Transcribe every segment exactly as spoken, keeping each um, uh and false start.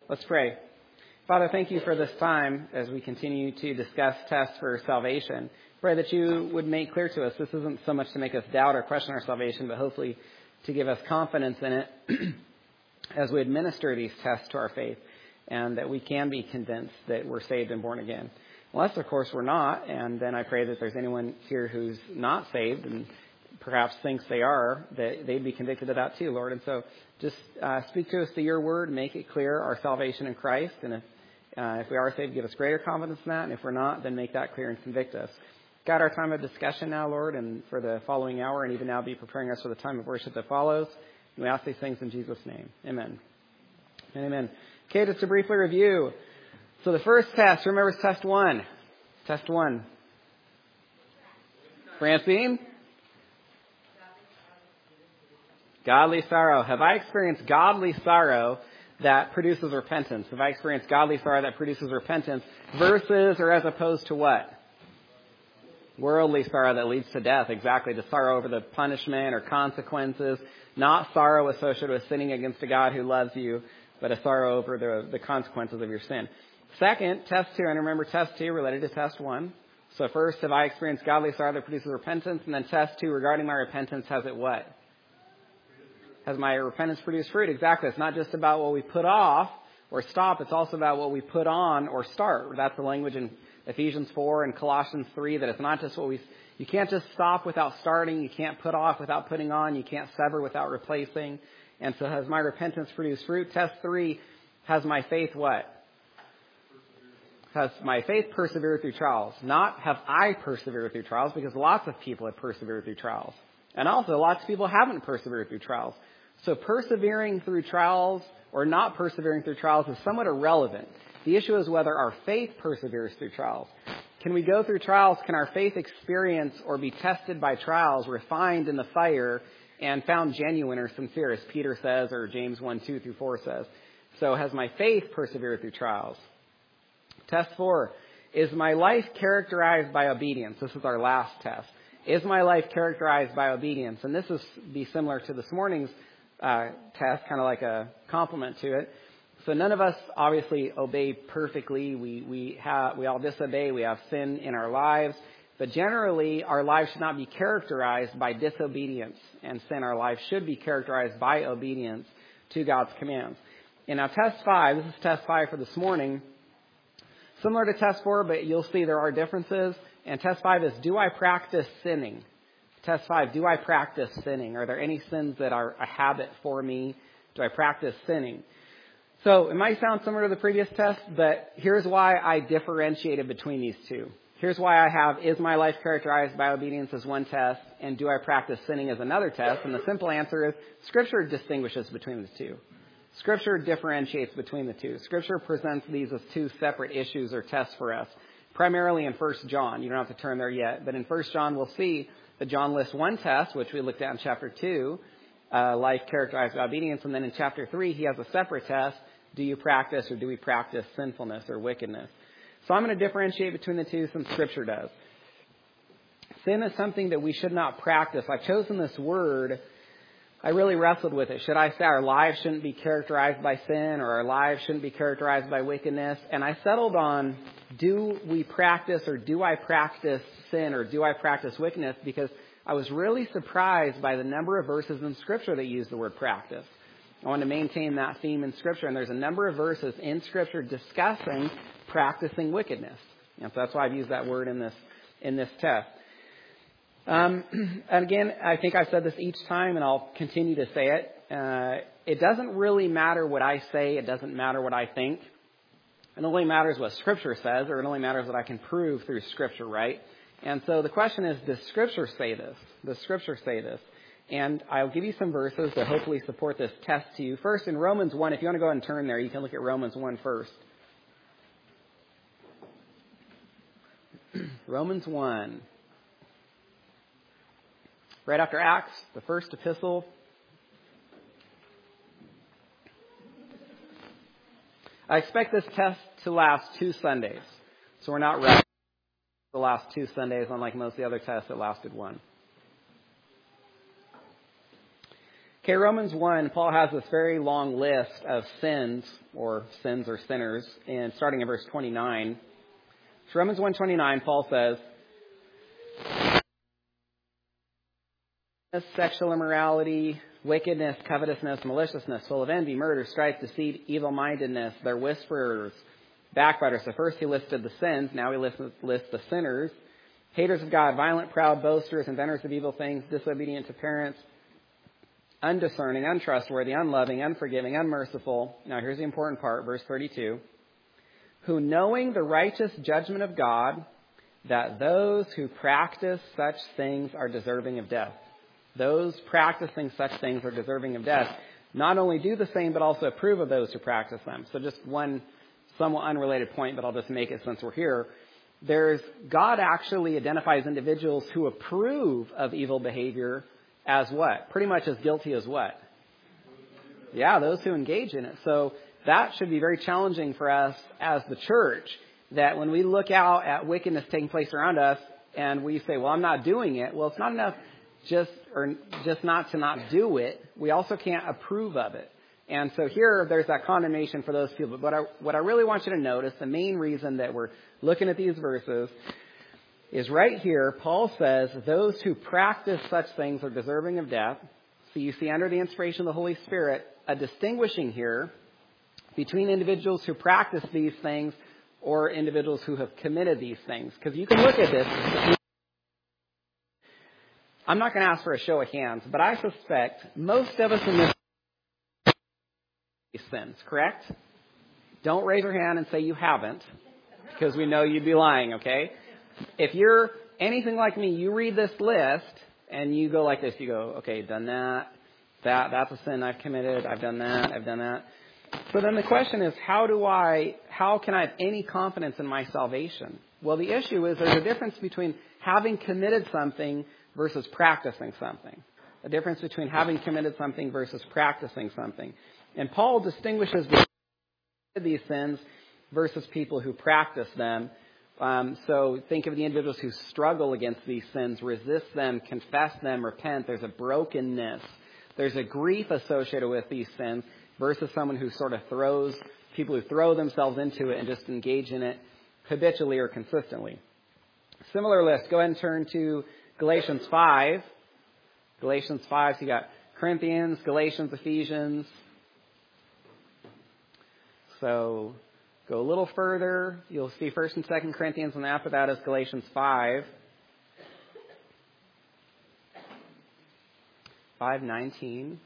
Let's pray. Father, thank you for this time as we continue to discuss tests for salvation. Pray that you would make clear to us this isn't so much to make us doubt or question our salvation, but hopefully to give us confidence in it as we administer these tests to our faith, and that we can be convinced that we're saved and born again. Unless, of course, we're not, and then I pray that there's anyone here who's not saved and perhaps thinks they are, that they'd be convicted of that too, Lord. And so just uh, speak to us through your word, make it clear our salvation in Christ, and if Uh, if we are saved, give us greater confidence in that. And if we're not, then make that clear and convict us. Got our time of discussion now, Lord, and for the following hour, and even now be preparing us for the time of worship that follows. And we ask these things in Jesus' name. Amen. And amen. Okay, just to briefly review. So the first test, remember, is test one. Test one. Francine? Godly sorrow. Have I experienced godly sorrow that produces repentance? Have I experienced godly sorrow that produces repentance versus or as opposed to what? Worldly sorrow that leads to death. Exactly. To sorrow over the punishment or consequences. Not sorrow associated with sinning against a God who loves you, but a sorrow over the, the consequences of your sin. Second, test two. And remember, test two related to test one. So first, have I experienced godly sorrow that produces repentance? And then test two, regarding my repentance, has it what? Has my repentance produced fruit? Exactly. It's not just about what we put off or stop. It's also about what we put on or start. That's the language in Ephesians four and Colossians three, that it's not just what we... You can't just stop without starting. You can't put off without putting on. You can't sever without replacing. And so has my repentance produced fruit? Test three, has my faith what? Has my faith persevered through trials? Not have I persevered through trials, because lots of people have persevered through trials. And also, lots of people haven't persevered through trials. So persevering through trials or not persevering through trials is somewhat irrelevant. The issue is whether our faith perseveres through trials. Can we go through trials? Can our faith experience or be tested by trials, refined in the fire, and found genuine or sincere, as Peter says, or James one, two through four says. So has my faith persevered through trials? Test four, is my life characterized by obedience? This is our last test. Is my life characterized by obedience? And this is be similar to this morning's uh, test, kind of like a complement to it. So none of us obviously obey perfectly. We we have we all disobey. We have sin in our lives. But generally, our lives should not be characterized by disobedience and sin. Our lives should be characterized by obedience to God's commands. And now test five, this is test five for this morning. Similar to test four, but you'll see there are differences. And test five is, do I practice sinning? Test five, do I practice sinning? Are there any sins that are a habit for me? Do I practice sinning? So it might sound similar to the previous test, but here's why I differentiated between these two. Here's why I have, is my life characterized by obedience as one test, and do I practice sinning as another test? And the simple answer is, Scripture distinguishes between the two. Scripture differentiates between the two. Scripture presents these as two separate issues or tests for us. Primarily in First John. You don't have to turn there yet. But in First John, we'll see that John lists one test, which we looked at in chapter two, uh, life characterized by obedience. And then in chapter three, he has a separate test. Do you practice or do we practice sinfulness or wickedness? So I'm going to differentiate between the two since Scripture does. Sin is something that we should not practice. I've chosen this word. I really wrestled with it. Should I say our lives shouldn't be characterized by sin, or our lives shouldn't be characterized by wickedness? And I settled on, do we practice or do I practice sin or do I practice wickedness? Because I was really surprised by the number of verses in Scripture that use the word practice. I want to maintain that theme in Scripture. And there's a number of verses in Scripture discussing practicing wickedness. And so that's why I've used that word in this, in this test. Um, and again, I think I've said this each time, and I'll continue to say it. Uh, it doesn't really matter what I say. It doesn't matter what I think. It only matters what Scripture says, or it only matters what I can prove through Scripture, right? And so the question is, does Scripture say this? Does Scripture say this? And I'll give you some verses that hopefully support this test to you. First, in Romans one, if you want to go ahead and turn there, you can look at Romans one first. Romans one. Right after Acts, the first epistle. I expect this test to last two Sundays. So we're not ready for the last two Sundays, unlike most of the other tests that lasted one. Okay, Romans one, Paul has this very long list of sins, or sins or sinners, and starting in verse twenty-nine. So Romans one twenty-nine, Paul says, sexual immorality, wickedness, covetousness, maliciousness, full of envy, murder, strife, deceit, evil-mindedness, they're whisperers, backbiters. So first he listed the sins, now he lists, lists the sinners. Haters of God, violent, proud, boasters, inventors of evil things, disobedient to parents, undiscerning, untrustworthy, unloving, unforgiving, unmerciful. Now here's the important part, verse thirty-two. Who knowing the righteous judgment of God, that those who practice such things are deserving of death. Those practicing such things are deserving of death. Not only do the same, but also approve of those who practice them. So just one somewhat unrelated point, but I'll just make it since we're here. There's, God actually identifies individuals who approve of evil behavior as what? Pretty much as guilty as what? Yeah, those who engage in it. So that should be very challenging for us as the church, that when we look out at wickedness taking place around us and we say, well, I'm not doing it. Well, it's not enough just or just not to not do it. We also can't approve of it. And so here, there's that condemnation for those people. But I, what I really want you to notice, the main reason that we're looking at these verses is right here. Paul says, those who practice such things are deserving of death. So you see, under the inspiration of the Holy Spirit, a distinguishing here between individuals who practice these things or individuals who have committed these things. Because you can look at this. I'm not going to ask for a show of hands, but I suspect most of us in this sins, correct? Don't raise your hand and say you haven't, because we know you'd be lying, okay? If you're anything like me, you read this list and you go like this. You go, okay, done that, that, that's a sin I've committed. I've done that, I've done that. So then the question is, how do I, how can I have any confidence in my salvation? Well, the issue is there's a difference between having committed something versus practicing something. A difference between having committed something versus practicing something. And Paul distinguishes between these sins versus people who practice them. Um, so think of the individuals who struggle against these sins, resist them, confess them, repent. There's a brokenness. There's a grief associated with these sins versus someone who sort of throws, people who throw themselves into it and just engage in it habitually or consistently. Similar list. Go ahead and turn to Galatians five. Galatians five. So you got Corinthians, Galatians, Ephesians. So go a little further. You'll see First and Second Corinthians, and after that is Galatians five. five nineteen.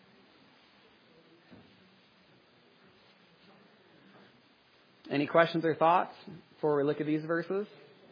Any questions or thoughts before we look at these verses?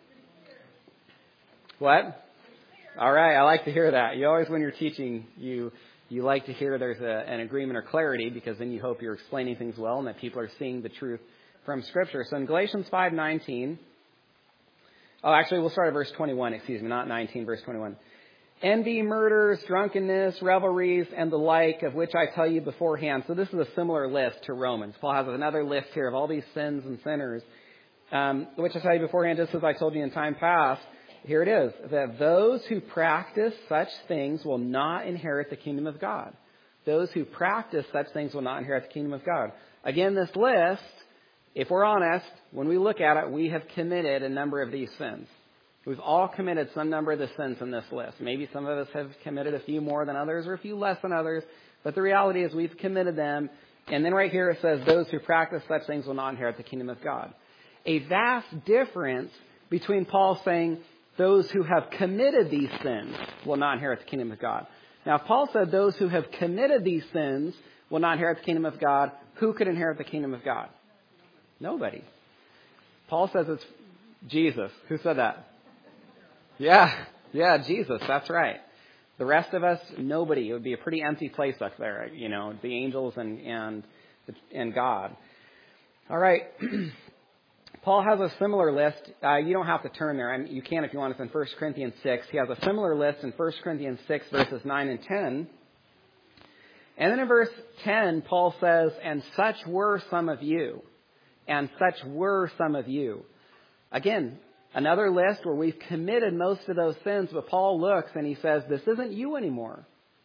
What? All right, I like to hear that. You always, when you're teaching, you you like to hear there's a, an agreement or clarity, because then you hope you're explaining things well and that people are seeing the truth from Scripture. So in Galatians five nineteen, oh, actually, we'll start at verse twenty-one, excuse me, not nineteen, verse twenty-one. Envy, murders, drunkenness, revelries, and the like, of which I tell you beforehand. So this is a similar list to Romans. Paul has another list here of all these sins and sinners, um, which I tell you beforehand, just as I told you in time past. Here it is, that those who practice such things will not inherit the kingdom of God. Those who practice such things will not inherit the kingdom of God. Again, this list, if we're honest, when we look at it, we have committed a number of these sins. We've all committed some number of the sins in this list. Maybe some of us have committed a few more than others or a few less than others. But the reality is we've committed them. And then right here it says, those who practice such things will not inherit the kingdom of God. A vast difference between Paul saying, those who have committed these sins will not inherit the kingdom of God. Now, if Paul said those who have committed these sins will not inherit the kingdom of God, who could inherit the kingdom of God? Nobody. Paul says it's Jesus. Who said that? Yeah, yeah, Jesus. That's right. The rest of us, nobody. It would be a pretty empty place up there, you know, the angels and and and God. All right. Paul has a similar list. Uh, you don't have to turn there. I mean, you can if you want. It's in First Corinthians six. He has a similar list in First Corinthians six, verses nine and ten. And then in verse ten, Paul says, and such were some of you. And such were some of you. Again, another list where we've committed most of those sins, but Paul looks and he says, this isn't you anymore.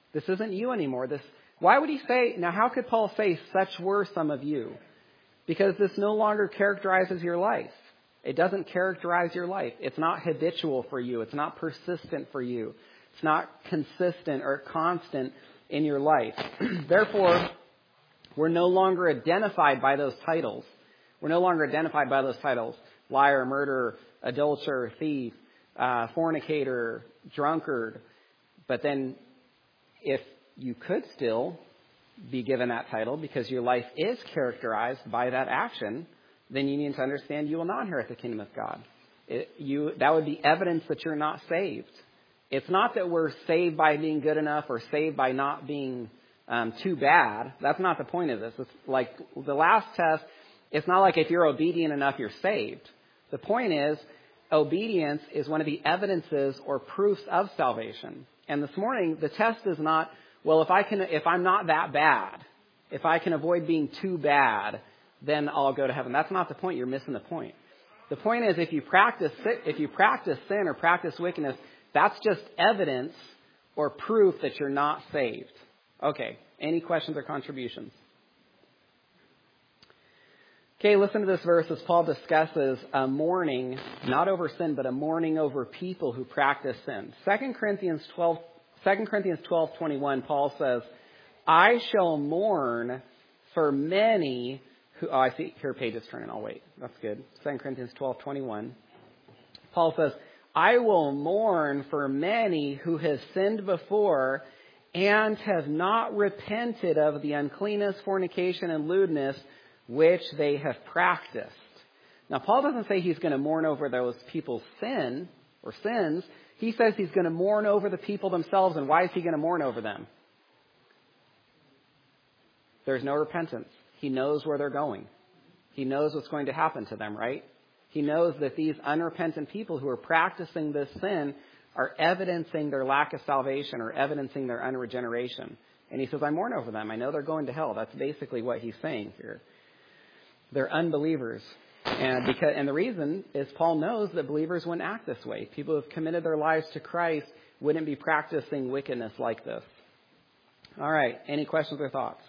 This isn't you anymore. This, why would he say, now how could Paul say, such were some of you? Because this no longer characterizes your life. It doesn't characterize your life. It's not habitual for you. It's not persistent for you. It's not consistent or constant in your life. Therefore, we're no longer identified by those titles. We're no longer identified by those titles. Liar, murderer, adulterer, thief, uh, fornicator, drunkard. But then if you could still be given that title because your life is characterized by that action, then you need to understand you will not inherit the kingdom of God. It, you, that would be evidence that you're not saved. It's not that we're saved by being good enough or saved by not being um, too bad. That's not the point of this. It's like the last test, it's not like if you're obedient enough, you're saved. The point is, obedience is one of the evidences or proofs of salvation. And this morning, the test is not, well, if I can, if I'm not that bad, if I can avoid being too bad, then I'll go to heaven. That's not the point. You're missing the point. The point is, if you practice, if you practice sin or practice wickedness, that's just evidence or proof that you're not saved. Okay. Any questions or contributions? Okay, listen to this verse as Paul discusses a mourning, not over sin, but a mourning over people who practice sin. Second Corinthians twelve, Second Corinthians twelve twenty-one, Paul says, I shall mourn for many who, oh, I see, here page is turning, I'll wait. That's good. Second Corinthians twelve twenty-one. Paul says, I will mourn for many who have sinned before and have not repented of the uncleanness, fornication, and lewdness which they have practiced. Now, Paul doesn't say he's going to mourn over those people's sin or sins. He says he's going to mourn over the people themselves. And why is he going to mourn over them? There's no repentance. He knows where they're going. He knows what's going to happen to them, right? He knows that these unrepentant people who are practicing this sin are evidencing their lack of salvation or evidencing their unregeneration. And he says, I mourn over them. I know they're going to hell. That's basically what he's saying here. They're unbelievers. And because, and the reason is Paul knows that believers wouldn't act this way. People who have committed their lives to Christ wouldn't be practicing wickedness like this. All right. Any questions or thoughts?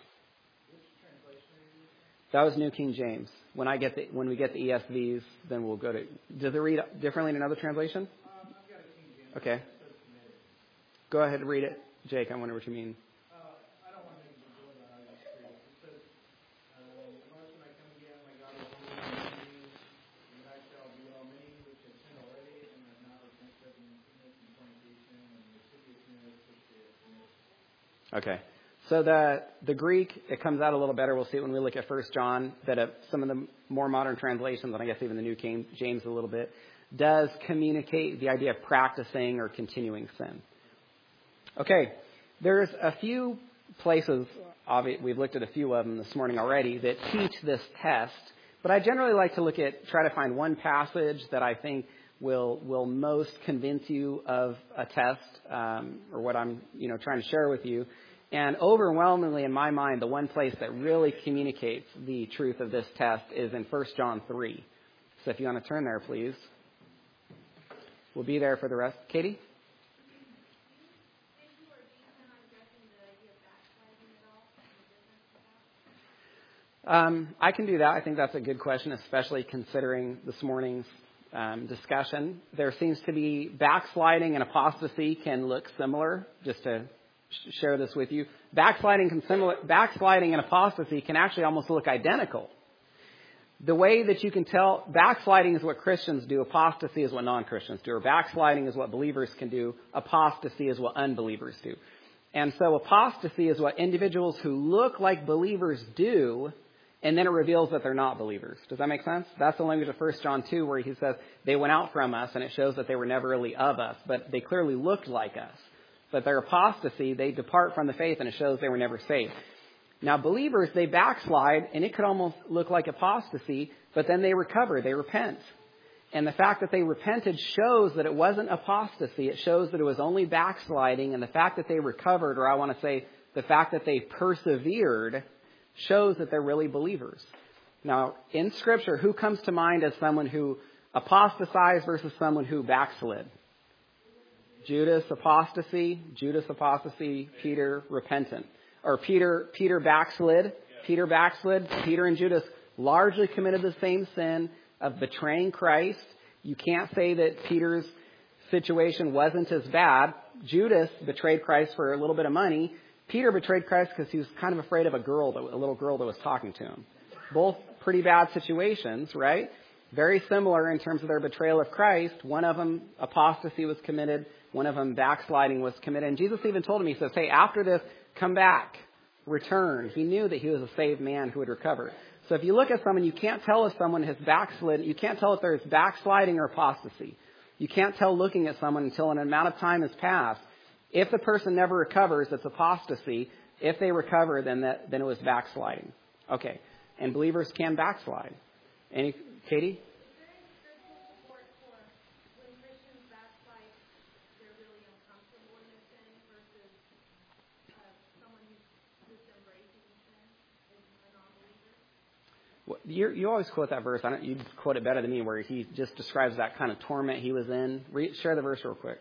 That was New King James. When I get the, when we get the E S Vs, then we'll go to. Does it read differently in another translation? Um, I've got a King James. Okay. Go ahead and read it, Jake. I wonder what you mean. Uh, I don't want to make a big deal about it. It says, uh, "Once when I come again, my God will hold me, and I shall be all many which have sinned already, and have not repented of wickedness and fornication and lasciviousness which they have committed." Okay. So the the Greek, it comes out a little better. We'll see it when we look at First John, that uh, some of the more modern translations, and I guess even the New King James a little bit, does communicate the idea of practicing or continuing sin. Okay, there's a few places, we've looked at a few of them this morning already, that teach this test. But I generally like to look at, try to find one passage that I think will will most convince you of a test, um, or what I'm you know trying to share with you. And overwhelmingly, in my mind, the one place that really communicates the truth of this test is in First John three. So if you want to turn there, please. We'll be there for the rest. Katie? Um, I can do that. I think that's a good question, especially considering this morning's um, discussion. There seems to be backsliding and apostasy can look similar, just to share this with you. Backsliding, can similar, backsliding and apostasy can actually almost look identical. The way that you can tell, backsliding is what Christians do, apostasy is what non-Christians do, or backsliding is what believers can do, apostasy is what unbelievers do. And so apostasy is what individuals who look like believers do, and then it reveals that they're not believers. Does that make sense? That's the language of First John two, where he says they went out from us, and it shows that they were never really of us, but they clearly looked like us. But their apostasy, they depart from the faith, and it shows they were never saved. Now, believers, they backslide, and it could almost look like apostasy, but then they recover, they repent. And the fact that they repented shows that it wasn't apostasy. It shows that it was only backsliding, and the fact that they recovered, or I want to say the fact that they persevered, shows that they're really believers. Now, in Scripture, who comes to mind as someone who apostatized versus someone who backslid? Judas apostasy, Judas apostasy, Peter repentant. Or Peter, Peter backslid, Peter backslid, Peter and Judas largely committed the same sin of betraying Christ. You can't say that Peter's situation wasn't as bad. Judas betrayed Christ for a little bit of money. Peter betrayed Christ because he was kind of afraid of a girl, that, a little girl that was talking to him. Both pretty bad situations, right? Very similar in terms of their betrayal of Christ. One of them, apostasy was committed. One of them, backsliding was committed. And Jesus even told him, he says, hey, after this, come back, return. He knew that he was a saved man who would recover. So if you look at someone, you can't tell if someone has backslid. You can't tell if there's backsliding or apostasy. You can't tell looking at someone until an amount of time has passed. If the person never recovers, it's apostasy. If they recover, then that, then it was backsliding. Okay. And believers can backslide. Any, Katie? You, you always quote that verse. I don't, you quote it better than me, where he just describes that kind of torment he was in. Re, share the verse real quick.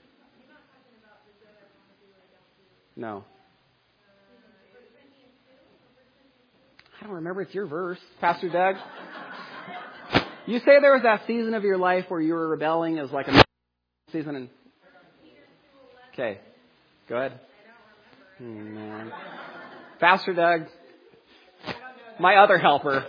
No. I don't remember. It's your verse, Pastor Doug. You say there was that season of your life where you were rebelling as like a season. In... Okay, go ahead. Oh, man. Pastor Doug, my other helper.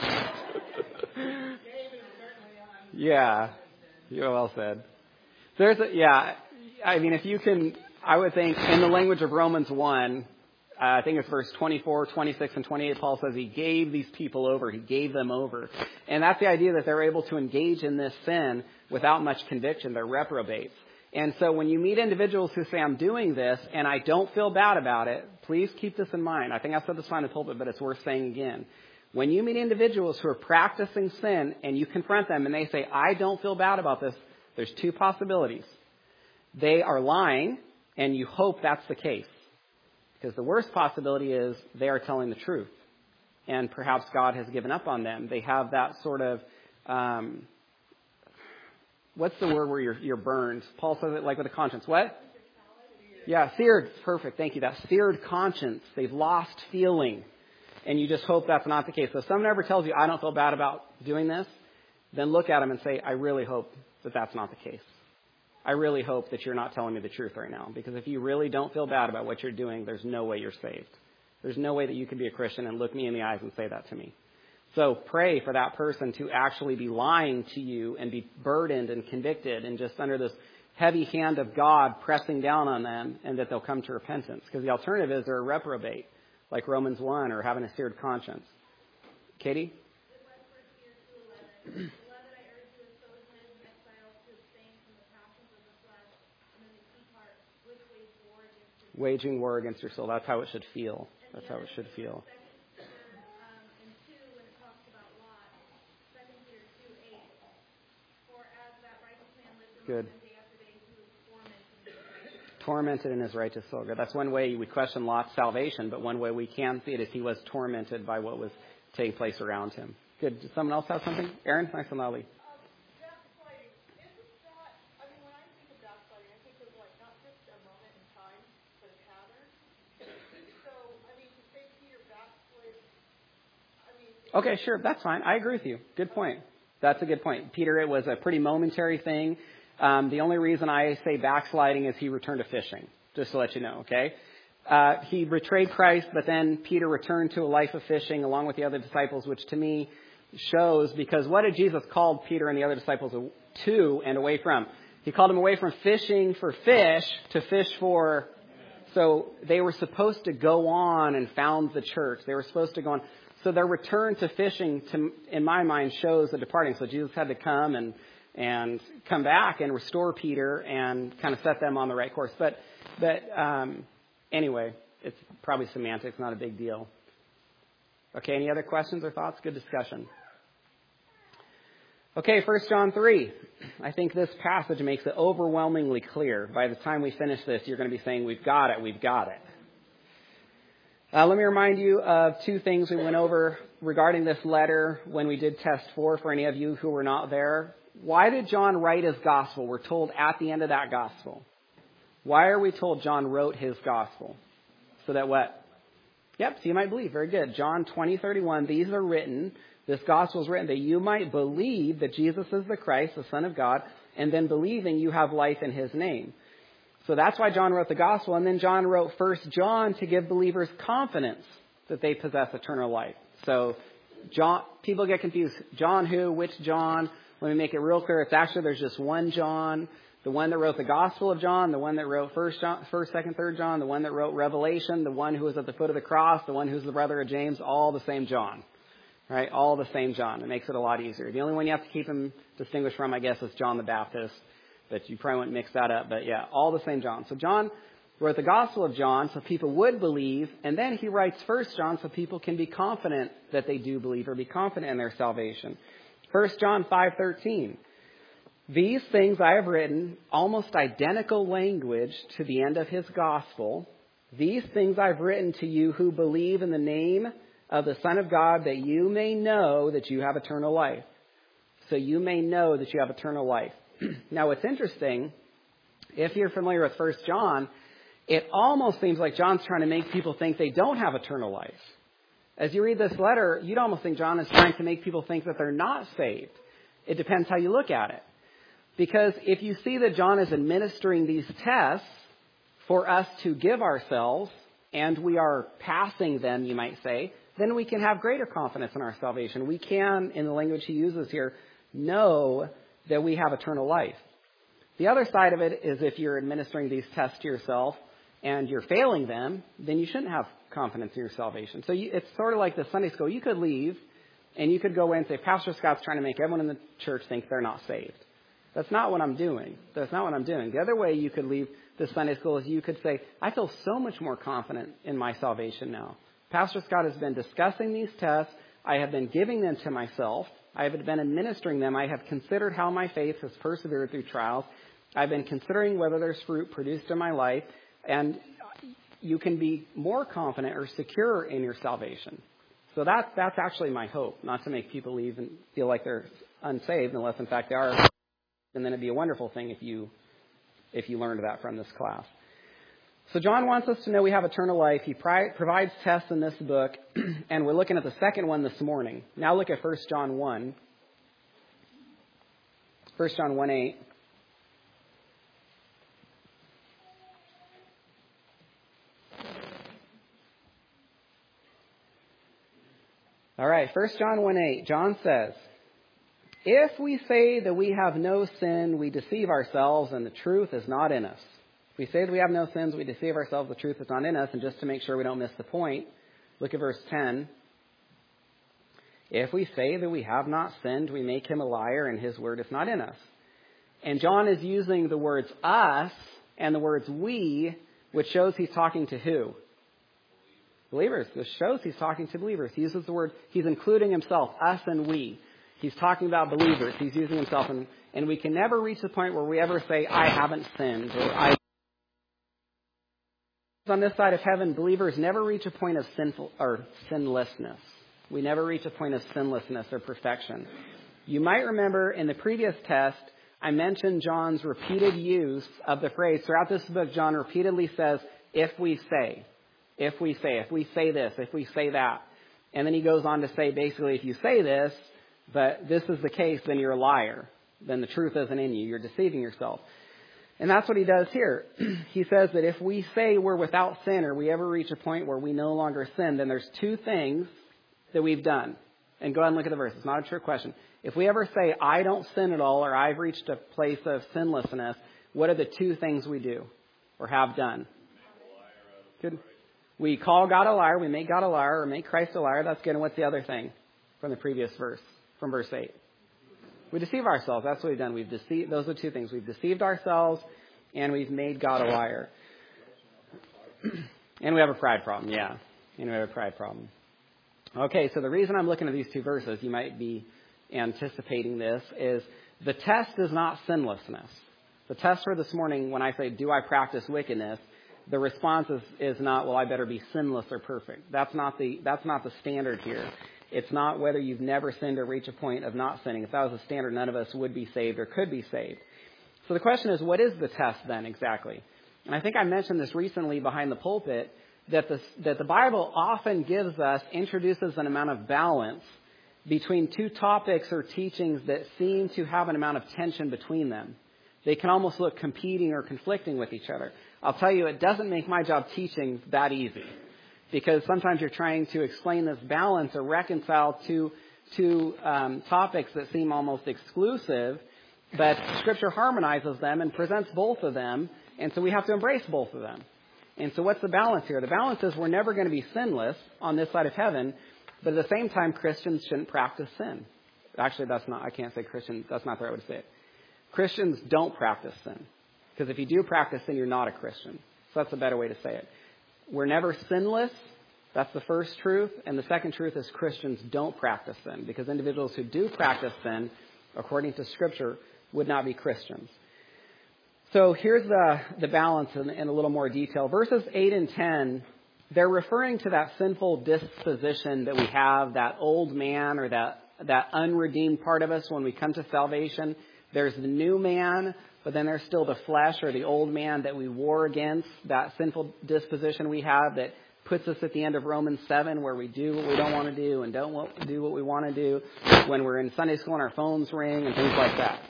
Yeah, you well said. There's a, yeah, I mean, if you can, I would think in the language of Romans one, uh, I think it's verse twenty-four, twenty-six, and twenty-eight, Paul says he gave these people over. He gave them over. And that's the idea that they're able to engage in this sin without much conviction. They're reprobates. And so when you meet individuals who say, I'm doing this and I don't feel bad about it, please keep this in mind. I think I said this on the pulpit, but it's worth saying again. When you meet individuals who are practicing sin and you confront them and they say, I don't feel bad about this, there's two possibilities. They are lying, and you hope that's the case. Because the worst possibility is they are telling the truth. And perhaps God has given up on them. They have that sort of, um, what's the word where you're, you're burned? Paul says it like with a conscience. What? Yeah, seared. Perfect. Thank you. That seared conscience. They've lost feeling. And you just hope that's not the case. So if someone ever tells you, I don't feel bad about doing this, then look at them and say, I really hope that that's not the case. I really hope that you're not telling me the truth right now. Because if you really don't feel bad about what you're doing, there's no way you're saved. There's no way that you can be a Christian and look me in the eyes and say that to me. So pray for that person to actually be lying to you and be burdened and convicted and just under this heavy hand of God pressing down on them, and that they'll come to repentance. Because the alternative is they're a reprobate, like Romans one, or having a seared conscience. Katie? Waging war against your soul. That's how it should feel. That's how it should feel. Good. Tormented in his righteous soul. Good. That's one way we question Lot's salvation, but one way we can see it is he was tormented by what was taking place around him. Good. Does someone else have something? Aaron, nice and loudly. Okay, sure. That's fine. I agree with you. Good point. That's a good point. Peter, it was a pretty momentary thing. Um, the only reason I say backsliding is he returned to fishing, just to let you know, okay? Uh, he betrayed Christ, but then Peter returned to a life of fishing along with the other disciples, which to me shows, because what did Jesus call Peter and the other disciples to and away from? He called them away from fishing for fish to fish for... So they were supposed to go on and found the church. They were supposed to go on... So their return to fishing, to, in my mind, shows the departing. So Jesus had to come and and come back and restore Peter and kind of set them on the right course. But but um, anyway, it's probably semantics, not a big deal. Okay, any other questions or thoughts? Good discussion. Okay, First John three. I think this passage makes it overwhelmingly clear. By the time we finish this, you're going to be saying, we've got it, we've got it. Uh, let me remind you of two things we went over regarding this letter when we did test four for any of you who were not there. Why did John write his gospel? We're told at the end of that gospel. Why are we told John wrote his gospel? So that what? Yep, so you might believe. Very good. John twenty thirty-one, these are written, this gospel is written that you might believe that Jesus is the Christ, the Son of God, and then believing you have life in his name. So that's why John wrote the gospel. And then John wrote First John to give believers confidence that they possess eternal life. So John, people get confused. John who? Which John? Let me make it real clear. It's actually, there's just one John. The one that wrote the Gospel of John, the one that wrote First, John, First, Second, Third John, the one that wrote Revelation, the one who was at the foot of the cross, the one who's the brother of James, all the same John. Right? All the same John. It makes it a lot easier. The only one you have to keep him distinguished from, I guess, is John the Baptist. But you probably wouldn't mix that up. But yeah, all the same John. So John wrote the Gospel of John so people would believe. And then he writes First John so people can be confident that they do believe or be confident in their salvation. First John five thirteen. These things I have written, almost identical language to the end of his gospel. These things I've written to you who believe in the name of the Son of God, that you may know that you have eternal life. So you may know that you have eternal life. Now, what's interesting, if you're familiar with First John, it almost seems like John's trying to make people think they don't have eternal life. As you read this letter, you'd almost think John is trying to make people think that they're not saved. It depends how you look at it. Because if you see that John is administering these tests for us to give ourselves, and we are passing them, you might say, then we can have greater confidence in our salvation. We can, in the language he uses here, know that we have eternal life. The other side of it is if you're administering these tests to yourself and you're failing them, then you shouldn't have confidence in your salvation. So you, it's sort of like the Sunday school. You could leave and you could go in and say, Pastor Scott's trying to make everyone in the church think they're not saved. That's not what I'm doing. That's not what I'm doing. The other way you could leave the Sunday school is you could say, I feel so much more confident in my salvation now. Pastor Scott has been discussing these tests. I have been giving them to myself. I have been administering them. I have considered how my faith has persevered through trials. I've been considering whether there's fruit produced in my life. And you can be more confident or secure in your salvation. So that, that's actually my hope, not to make people leave and feel like they're unsaved, unless in fact they are. And then it'd be a wonderful thing if you if you learned that from this class. So John wants us to know we have eternal life. He pri- provides tests in this book, and we're looking at the second one this morning. Now look at First John one. First John one eight. All right, First John one eight. John says, if we say that we have no sin, we deceive ourselves, and the truth is not in us. If we say that we have no sins, we deceive ourselves, the truth is not in us. And just to make sure we don't miss the point, look at verse ten. If we say that we have not sinned, we make him a liar, and his word is not in us. And John is using the words us and the words we, which shows he's talking to who? Believers. This shows he's talking to believers. He uses the word, he's including himself, us and we. He's talking about believers. He's using himself. And, and we can never reach the point where we ever say, I haven't sinned. Or I. On this side of heaven, believers never reach a point of sinful or sinlessness. We never reach a point of sinlessness or perfection. You might remember in the previous test, I mentioned John's repeated use of the phrase. Throughout this book, John repeatedly says, if we say, if we say, if we say this, if we say that. And then he goes on to say, basically, if you say this, but this is the case, then you're a liar. Then the truth isn't in you. You're deceiving yourself. And that's what he does here. He says that if we say we're without sin or we ever reach a point where we no longer sin, then there's two things that we've done. And go ahead and look at the verse. It's not a trick question. If we ever say, I don't sin at all, or I've reached a place of sinlessness, what are the two things we do or have done? Good. We call God a liar. We make God a liar or make Christ a liar. That's good. And what's the other thing from the previous verse? From verse eight. We deceive ourselves. That's what we've done. We've deceived. Those are two things. We've deceived ourselves and we've made God a liar. And we have a pride problem. Yeah. And we have a pride problem. Okay. So the reason I'm looking at these two verses, you might be anticipating this, is the test is not sinlessness. The test for this morning, when I say, do I practice wickedness? The response is, is not, well, I better be sinless or perfect. That's not the, that's not the standard here. It's not whether you've never sinned or reach a point of not sinning. If that was the standard, none of us would be saved or could be saved. So the question is, what is the test then exactly? and I think I mentioned this recently behind the pulpit, that the, that the Bible often gives us, introduces an amount of balance between two topics or teachings that seem to have an amount of tension between them. They can almost look competing or conflicting with each other. I'll tell you, it doesn't make my job teaching that easy, because sometimes you're trying to explain this balance or reconcile two, two um, topics that seem almost exclusive, but Scripture harmonizes them and presents both of them, and so we have to embrace both of them. And so what's the balance here? The balance is we're never going to be sinless on this side of heaven, but at the same time, Christians shouldn't practice sin. Actually, that's not, I can't say Christian, that's not the right way to say it. Christians don't practice sin. Because if you do practice sin, you're not a Christian. So that's a better way to say it. We're never sinless. That's the first truth. And the second truth is Christians don't practice sin. Because individuals who do practice sin, according to Scripture, would not be Christians. So here's the, the balance in, in a little more detail. Verses eight and ten, they're referring to that sinful disposition that we have, that old man or that, that unredeemed part of us when we come to salvation. There's the new man, but then there's still the flesh or the old man that we war against, that sinful disposition we have that puts us at the end of Romans seven, where we do what we don't want to do and don't want, do what we want to do when we're in Sunday school and our phones ring and things like that.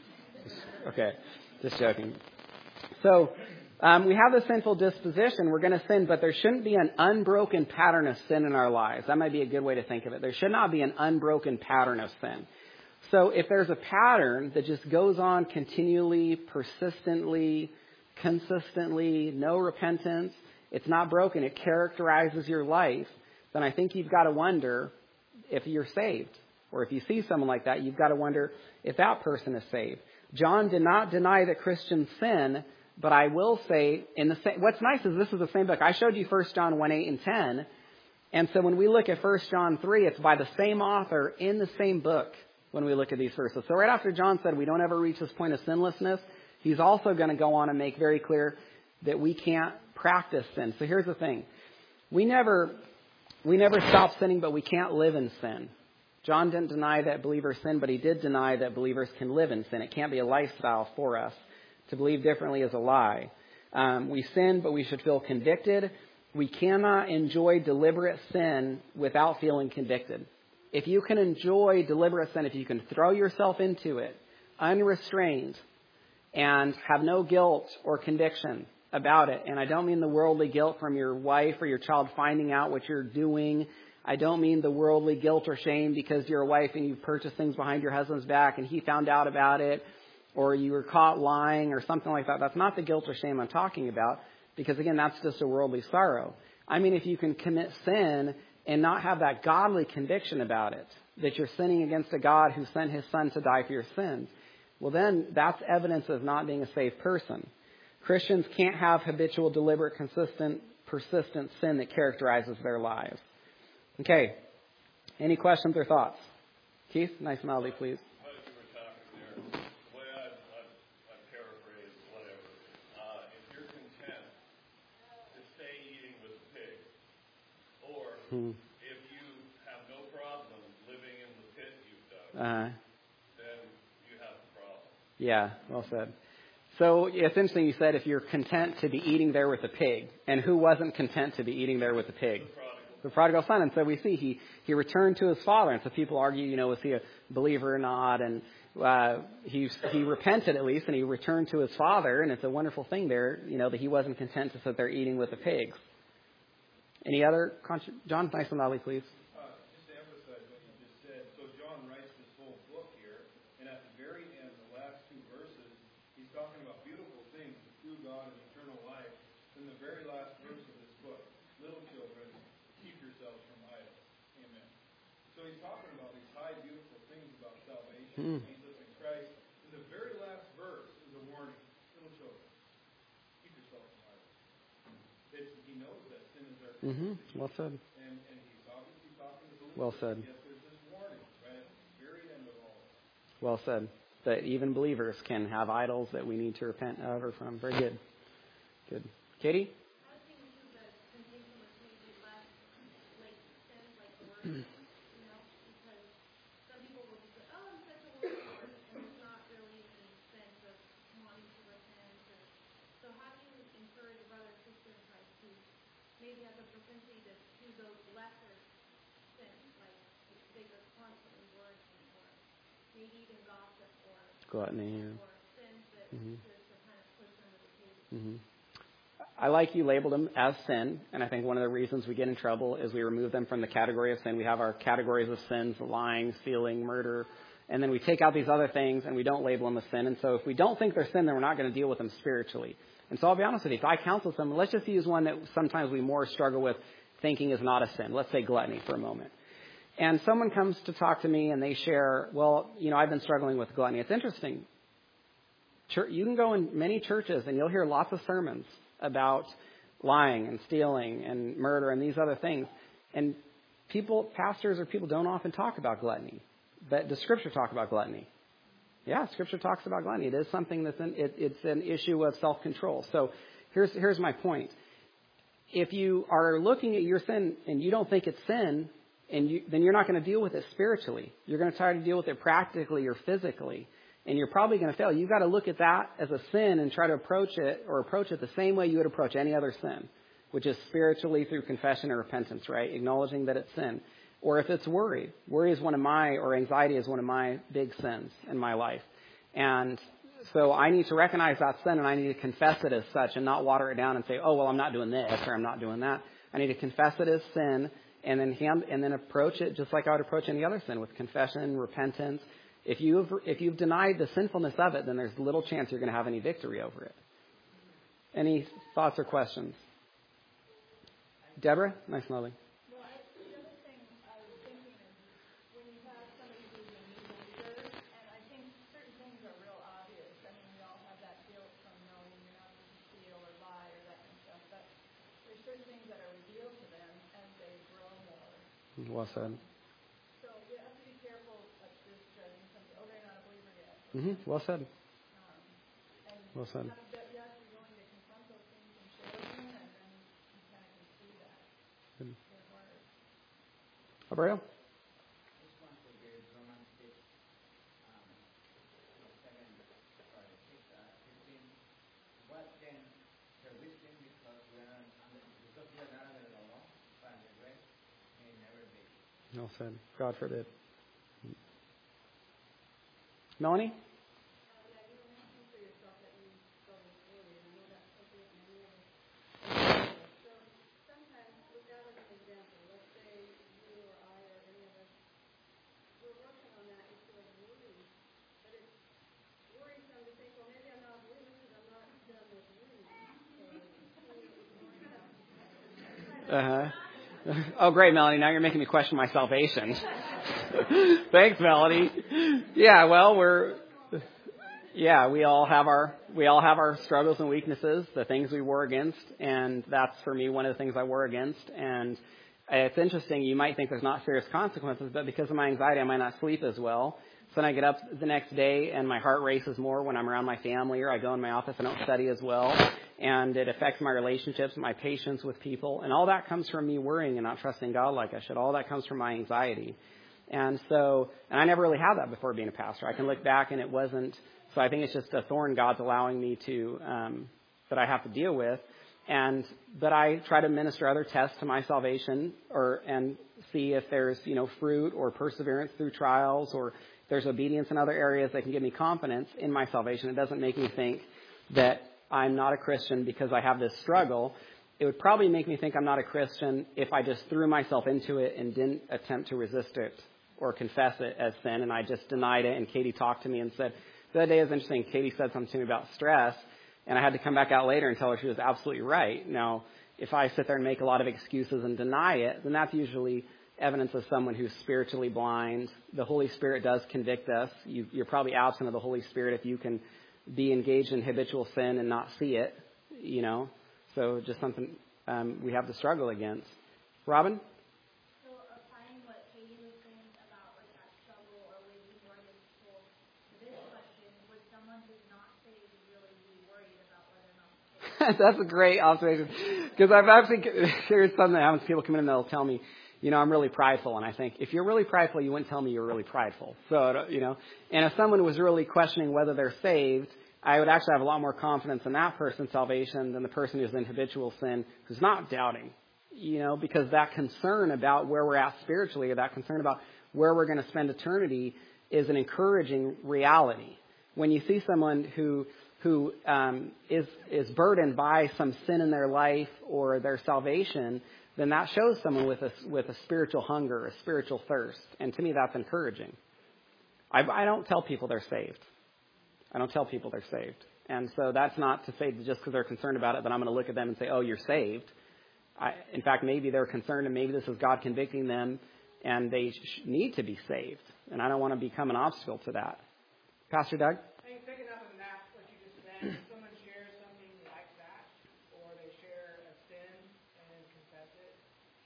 Okay, just joking. So um, we have this sinful disposition. We're going to sin, but there shouldn't be an unbroken pattern of sin in our lives. That might be a good way to think of it. There should not be an unbroken pattern of sin. So if there's a pattern that just goes on continually, persistently, consistently, no repentance, it's not broken, it characterizes your life, then I think you've got to wonder if you're saved. Or if you see someone like that, you've got to wonder if that person is saved. John did not deny that Christians sin, but I will say, in the same, what's nice is this is the same book. I showed you First John one, eight, and ten. And so when we look at First John three, it's by the same author in the same book when we look at these verses. So right after John said we don't ever reach this point of sinlessness, he's also going to go on and make very clear that we can't practice sin. So here's the thing. We never, we never stop sinning, but we can't live in sin. John didn't deny that believers sin, but he did deny that believers can live in sin. It can't be a lifestyle for us. To believe differently is a lie. Um, we sin, but we should feel convicted. We cannot enjoy deliberate sin without feeling convicted. If you can enjoy deliberate sin, if you can throw yourself into it unrestrained and have no guilt or conviction about it, and I don't mean the worldly guilt from your wife or your child finding out what you're doing. I don't mean the worldly guilt or shame because you're a wife and you've purchased things behind your husband's back and he found out about it, or you were caught lying or something like that. That's not the guilt or shame I'm talking about, because, again, that's just a worldly sorrow. I mean, if you can commit sin and not have that godly conviction about it, that you're sinning against a God who sent his son to die for your sins, well, then that's evidence of not being a saved person. Christians can't have habitual, deliberate, consistent, persistent sin that characterizes their lives. Okay. Any questions or thoughts? Keith, nice and loudly, please. If you have no problem living in the pit you've dug, uh-huh. then you have a problem. Yeah, well said. So it's interesting you said if you're content to be eating there with the pig. And who wasn't content to be eating there with the pig? The prodigal. The prodigal son. And so we see he, he returned to his father. And so people argue, you know, was he a believer or not? And uh, he, he repented at least, and he returned to his father. And it's a wonderful thing there, you know, that he wasn't content to sit there eating with the pigs. Any other? Con- John, nice and loudly, please. Uh, just to emphasize what you just said, so John writes this whole book here, and at the very end, the last two verses, he's talking about beautiful things, the true God and eternal life. In the very last verse of this book, little children, keep yourselves from idols. Amen. So he's talking about these high, beautiful things about salvation, Hmm. Jesus and Christ. And the very last verse is a warning. Little children, keep yourselves from idols. It's, he knows that sin is our Mm-hmm. Well said. And, and he's obviously talking to believers. Well said. Yet there's this warning right at the very end of all. Well said. That even believers can have idols that we need to repent of or from. Very good. Good. Katie? I was thinking too that temptation was maybe less like sin, like the word, you know, because some people will just say, oh, I'm such a word, and it's not really in the sense of wanting to repent. Or, so how do you interpret maybe has a propensity to do those lesser sins, like if they are constantly worrying, or maybe even gossip, or Gluttony. Yeah. or sins that Mhm. just to kind of push under the table. Mm-hmm. I like you labeled them as sin, and I think one of the reasons we get in trouble is we remove them from the category of sin. We have our categories of sins: lying, stealing, murder, and then we take out these other things and we don't label them as sin. And so if we don't think they're sin, then we're not going to deal with them spiritually. And so I'll be honest with you, if I counsel someone, let's just use one that sometimes we more struggle with thinking is not a sin. Let's say gluttony for a moment. And someone comes to talk to me and they share, well, you know, I've been struggling with gluttony. It's interesting. You can go in many churches and you'll hear lots of sermons about lying and stealing and murder and these other things. And people, pastors or people don't often talk about gluttony. But does Scripture talk about gluttony? Yeah, Scripture talks about gluttony. It is something that's an, it, it's an issue of self-control. So here's here's my point. If you are looking at your sin and you don't think it's sin, and you, then you're not going to deal with it spiritually. You're going to try to deal with it practically or physically. And you're probably going to fail. You've got to look at that as a sin and try to approach it or approach it the same way you would approach any other sin, which is spiritually through confession or repentance, right? Acknowledging that it's sin. Or if it's worry. Worry is one of my, or anxiety is one of my big sins in my life. And so I need to recognize that sin and I need to confess it as such and not water it down and say, oh, well, I'm not doing this or I'm not doing that. I need to confess it as sin and then hand, and then approach it just like I would approach any other sin with confession, repentance. If you've, if you've denied the sinfulness of it, then there's little chance you're going to have any victory over it. Any thoughts or questions? Deborah? Nice and lovely. Well, I, the other thing I was thinking is when you have somebody who's a new believer, and I think certain things are real obvious. I mean, we all have that guilt from knowing you're not supposed to steal or lie or that kind of stuff. But there's certain things that are revealed to them as they grow more. Well said. So we have to be careful of just judging something. Oh, they're not a believer yet. Mm-hmm. Well said. Um, and Well said. you have to you have to be willing to confront those things and share them, and then you kind of can see that. Good. They're hard. Alberto? This one could be Romans six, um, seven, sorry, six, uh, fifteen. What then shall we sin because we are not under, because we are not under the law, but the grace may never be. Well said. God forbid. Melanie? Uh-huh. Oh, great, Melanie. Now you're making me question my salvation. Thanks, Melanie. Yeah, well, we're, yeah, we all have our, we all have our struggles and weaknesses, the things we war against, and that's, for me, one of the things I war against. And it's interesting, you might think there's not serious consequences, but because of my anxiety, I might not sleep as well. So then I get up the next day and my heart races more when I'm around my family, or I go in my office and don't study as well. And it affects my relationships, my patience with people. And all that comes from me worrying and not trusting God like I should. All that comes from my anxiety. And so, and I never really had that before being a pastor. I can look back and it wasn't, so I think it's just a thorn God's allowing me to, um, that I have to deal with. And, but I try to minister other tests to my salvation, or, and see if there's, you know, fruit or perseverance through trials, or there's obedience in other areas that can give me confidence in my salvation. It doesn't make me think that I'm not a Christian because I have this struggle. It would probably make me think I'm not a Christian if I just threw myself into it and didn't attempt to resist it or confess it as sin, and I just denied it. And Katie talked to me and said, the other day it was interesting, Katie said something to me about stress, and I had to come back out later and tell her she was absolutely right. Now, if I sit there and make a lot of excuses and deny it, then that's usually evidence of someone who's spiritually blind. The Holy Spirit does convict us. You, you're probably absent of the Holy Spirit if you can be engaged in habitual sin and not see it, you know. So just something um, we have to struggle against. Robin? So applying what Katie was saying about like that struggle or waiting for this people to this question, would someone who's not saved really be worried about whether or not That's a great observation. Because I've actually, here's something that happens. People come in and they'll tell me, you know, I'm really prideful. And I think, if you're really prideful, you wouldn't tell me you're really prideful. So, you know, and if someone was really questioning whether they're saved, I would actually have a lot more confidence in that person's salvation than the person who's in habitual sin, who's not doubting. You know, because that concern about where we're at spiritually, or that concern about where we're going to spend eternity, is an encouraging reality. When you see someone who who um, is is burdened by some sin in their life or their salvation, then that shows someone with a with a spiritual hunger, a spiritual thirst, and to me that's encouraging. I, I don't tell people they're saved. I don't tell people they're saved, and so that's not to say that just because they're concerned about it that I'm going to look at them and say, "Oh, you're saved." I, in fact, maybe they're concerned, and maybe this is God convicting them, and they sh- need to be saved. And I don't want to become an obstacle to that. Pastor Doug? I think picking up on that, what you just said, if someone shares something like that, or they share a sin and then confess it,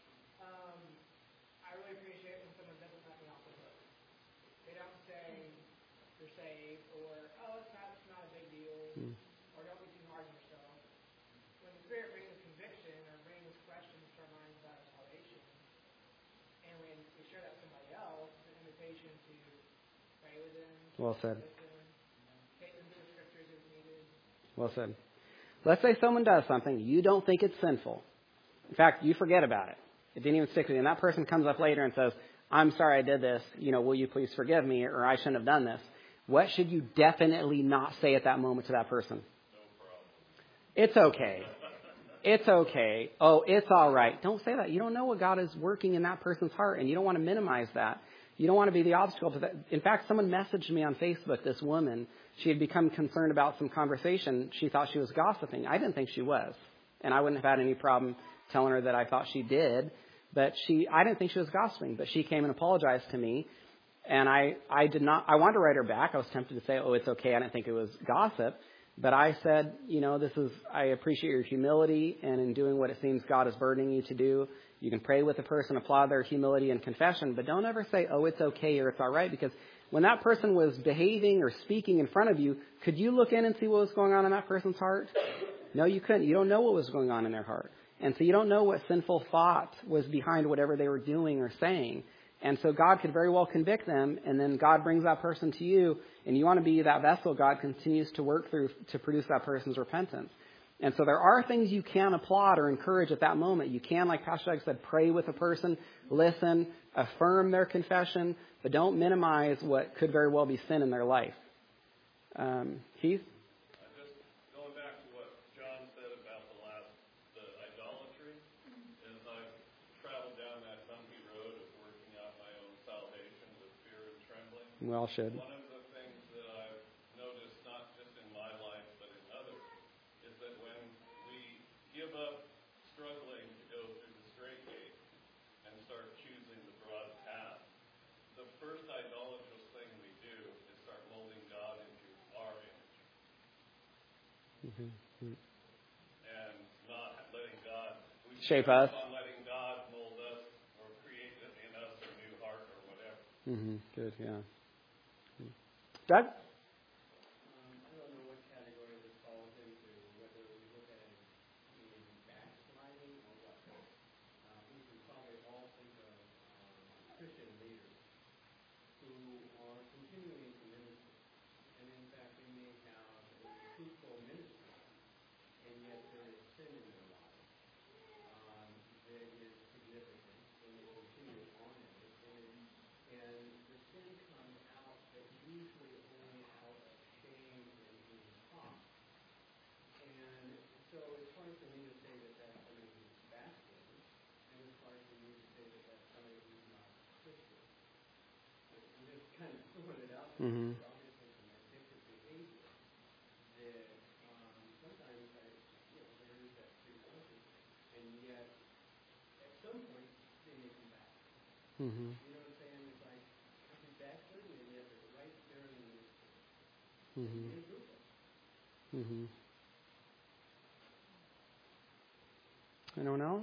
um, I really appreciate when someone doesn't let me off the hook. They don't say you're saved, or, oh, it's not, it's not a big deal, Hmm. or don't be too hard on yourself. When the Spirit brings conviction or brings questions to our minds about our salvation, and when we share that with somebody else, it's an invitation to pray with them, Well said. listen, take them to the scriptures as needed. Well said. Let's say someone does something, you don't think it's sinful. In fact, you forget about it. It didn't even stick with you. And that person comes up later and says, I'm sorry I did this. You know, will you please forgive me? Or I shouldn't have done this. What should you definitely not say at that moment to that person? No problem. It's okay. It's okay. Oh, it's all right. Don't say that. You don't know what God is working in that person's heart, and you don't want to minimize that. You don't want to be the obstacle to that. In fact, someone messaged me on Facebook, this woman. She had become concerned about some conversation. She thought she was gossiping. I didn't think she was. And I wouldn't have had any problem telling her that I thought she did. But she, I didn't think she was gossiping. But she came and apologized to me. And I, I did not, I wanted to write her back. I was tempted to say, oh, it's okay. I didn't think it was gossip. But I said, you know, this is, I appreciate your humility. And in doing what it seems God is burdening you to do, you can pray with the person, applaud their humility and confession. But don't ever say, oh, it's okay or it's all right. Because when that person was behaving or speaking in front of you, could you look in and see what was going on in that person's heart? No, you couldn't. You don't know what was going on in their heart. And so you don't know what sinful thought was behind whatever they were doing or saying. And so God could very well convict them, and then God brings that person to you, and you want to be that vessel God continues to work through to produce that person's repentance. And so there are things you can applaud or encourage at that moment. You can, like Pastor Doug said, pray with a person, listen, affirm their confession, but don't minimize what could very well be sin in their life. Um, Keith? Uh, just going back to what John said about the last, the idolatry, as I've traveled down that bumpy road of working out my own salvation with fear and trembling. We all should. One of the things that I've noticed, not just in my life, but in others, is that when we give up struggling to go through the straight gate and start choosing the broad path, the first idolatrous thing we do is start molding God into our image. Mm-hmm. And not letting God we Shape us. On letting God mold us or create in us a new heart or whatever. Mm-hmm. Good, yeah. Doug? Um, I don't know what category this falls into, whether we look at it in backsliding or what. Uh, we can probably all think of um, Christian leaders who are continuing to minister. And in fact, they may have a fruitful ministry, and yet there is sin in their lives um, that is significant, and they continue on in it. And, and the sin comes out, but usually only out of shame and being caught. And so it's hard for me to say that that's somebody who's backslidden, and it's hard for me to say that that's somebody who's not Christian. I'm just kind of throwing it out there. Mm-hmm. It's obviously some addictive behavior that um, sometimes I, you know, there is that free consciousness, and yet at some point they may come back. Mm-hmm. You know what I'm saying? It's like it's backslidden, and yet they're right there in the ministry. Mm-hmm. It's brutal. Mm-hmm. Anyone else?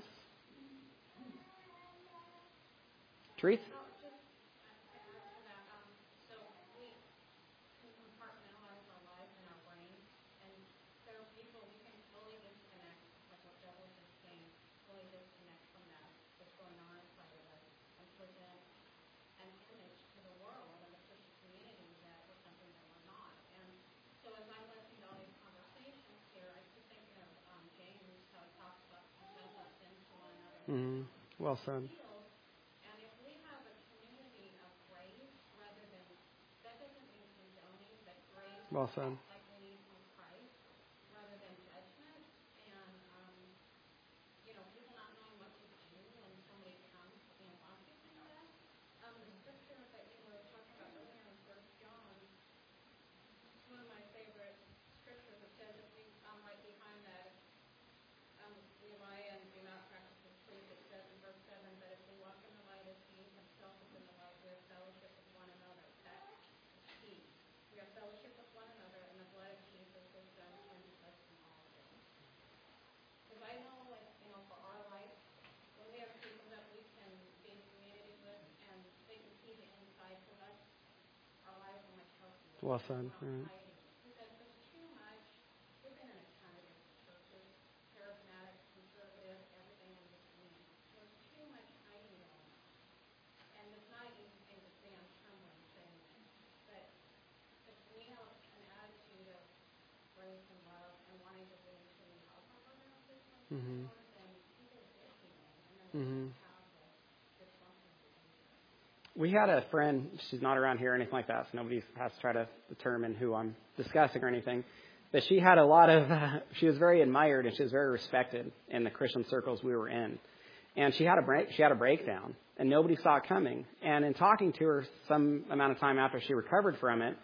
Therese? Well, just uh, to add to that, um, so we can compartmentalize our lives and our brain, and there are people we can fully disconnect, like what Joe was just saying, fully disconnect from that, what's going on inside of us, and present an image to the world and the Christian community that we're something that we're not. And so as I'm listening to all these conversations here, I keep thinking of um, James, how he talks about confess our sins to one another Mm-hmm. Well said. And if we have a community of grace rather than, that doesn't mean condoning, but grace. Well said. Like we need from Christ rather than judgment. And, um, you know, people not knowing what to do when somebody comes and wants you to do that. Um, the scripture that you were talking about earlier in First John, it's one of my favorite scriptures. It says, if we, um, right behind that, um, we lie and do not practice the truth. It says in verse seven that if we walk in the light as he himself is in the light, we have fellowship with one another. That's key. We have fellowship with one another, and the blood of Jesus has done cleanse us from all sin. Because I know, like, you know, for our life, when we have people that we can be in community with and they can see the inside of us, our lives are much healthier. Well said. We're Right. not hiding. Because there's too much. We've been in a ton of different churches, charismatic, conservative, everything in between. There's too much hiding going on. And it's not an easy thing to say. I'm trembling saying it. But if we have an attitude of grace and love and wanting to really truly help our brother and sister, Mm-hmm. then people get healing. And then Mm-hmm. we have the dysfunctional behavior. We had a friend, she's not around here or anything like that, so nobody has to try to determine who I'm discussing or anything. But she had a lot of, uh, she was very admired and she was very respected in the Christian circles we were in. And she had a break, she had a breakdown, and nobody saw it coming. And in talking to her some amount of time after she recovered from it,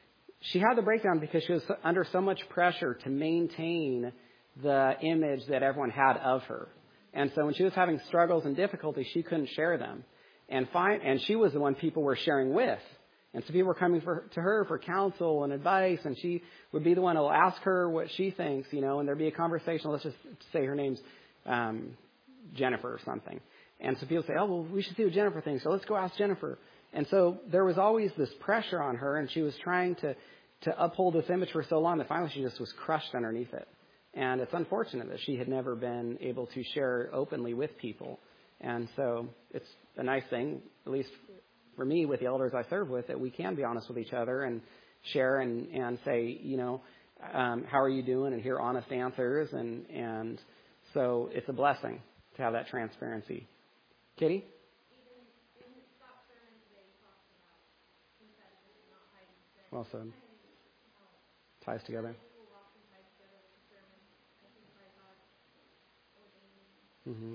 she had the breakdown because she was under so much pressure to maintain the image that everyone had of her. And so when she was having struggles and difficulties, she couldn't share them. And find, and she was the one people were sharing with. And so people were coming for, to her for counsel and advice, and she would be the one who will ask her what she thinks, you know, and there'd be a conversation. Let's just say her name's um, Jennifer or something. And so people say, oh, well, we should see what Jennifer thinks, so let's go ask Jennifer. And so there was always this pressure on her, and she was trying to, to uphold this image for so long that finally she just was crushed underneath it. And it's unfortunate that she had never been able to share openly with people. And so it's a nice thing, at least for me with the elders I serve with, that we can be honest with each other and share and, and say, you know, um, how are you doing, and hear honest answers. And, and so it's a blessing to have that transparency. Katie? Well said. Ties together. Mm-hmm.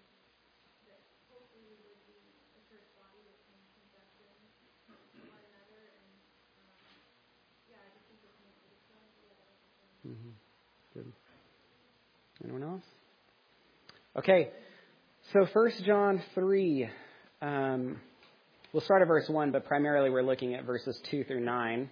Mm-hmm. Good. Anyone else? Okay. So First John three. Um, we'll start at verse one, but primarily we're looking at verses two through nine.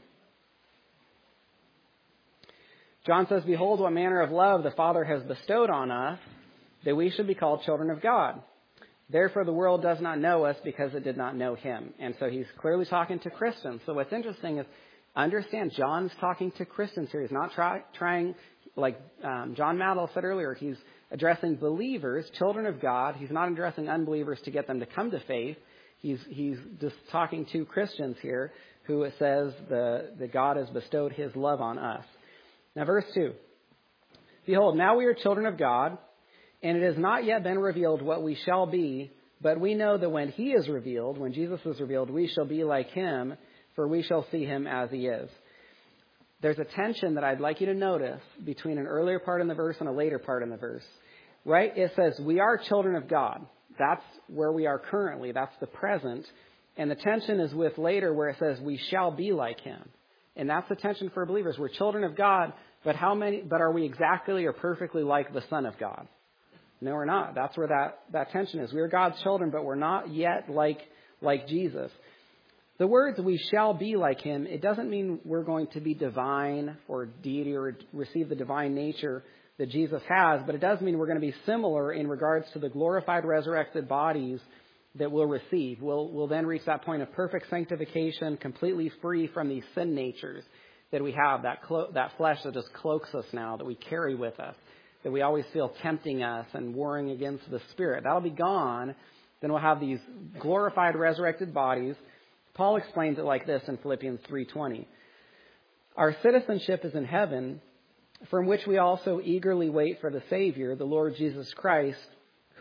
John says, "Behold, what manner of love the Father has bestowed on us, that we should be called children of God. Therefore the world does not know us because it did not know him." And so he's clearly talking to Christians. So what's interesting is, understand, John's talking to Christians here. He's not try, trying, like um, John Maddell said earlier, he's addressing believers, children of God. He's not addressing unbelievers to get them to come to faith. He's he's just talking to Christians here, who it says the, that God has bestowed his love on us. Now verse two. "Behold, now we are children of God, and it has not yet been revealed what we shall be, but we know that when he is revealed, when Jesus is revealed, we shall be like him, for we shall see him as he is." There's a tension that I'd like you to notice between an earlier part in the verse and a later part in the verse. Right? It says, we are children of God. That's where we are currently. That's the present. And the tension is with later where it says, we shall be like him. And that's the tension for believers. We're children of God, but how many, but are we exactly or perfectly like the Son of God? No, we're not. That's where that, that tension is. We are God's children, but we're not yet like, like Jesus. The words "we shall be like him," it doesn't mean we're going to be divine or deity or receive the divine nature that Jesus has, but it does mean we're going to be similar in regards to the glorified resurrected bodies that we'll receive. We'll, we'll then reach that point of perfect sanctification, completely free from these sin natures that we have, that, clo- that flesh that just cloaks us now, that we carry with us, that we always feel tempting us and warring against the Spirit. That'll be gone. Then we'll have these glorified resurrected bodies. Paul explains it like this in Philippians three twenty. "Our citizenship is in heaven, from which we also eagerly wait for the Savior, the Lord Jesus Christ,